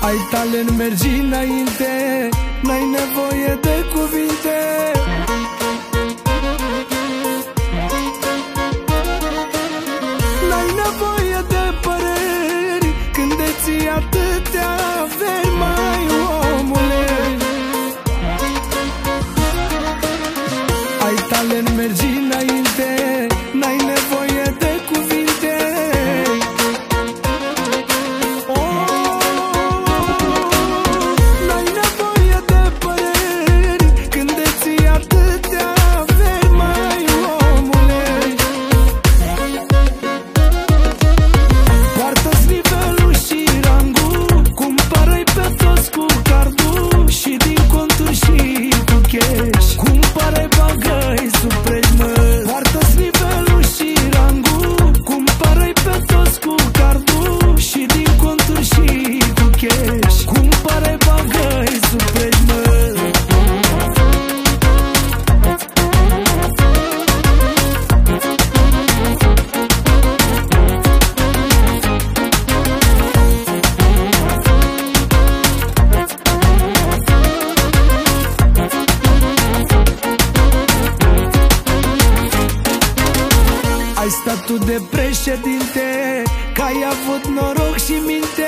Ai talent, mergi înainte, n-ai nevoie de cuvinte. N-ai nevoie de păreri când deții atâtea averi, mai omule. Ai talent, mergi înainte, n-ai nevoie de cuvinte. N-ai nevoie de păreri când deții atâtea averi, mai omule. Poartă-ți nivelul și rangul, cumpără-i pe toți cu cardul și din conturi și cu cash. Cumpără-i, bagă-i sub preț, mă. Poartă-ți nivelul și rangul, cumpără-i pe toți cu cardul și din conturi și cu cash. Cumpără-i, bagă-i sub preț, mă. Ai statut de președinte, că ai avut noroc și minte.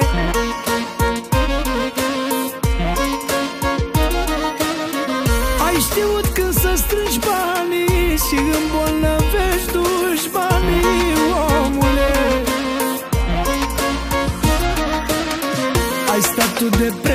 Ai știut când să strângi banii și îmbolnăvești dușmanii, omule. Ai statut de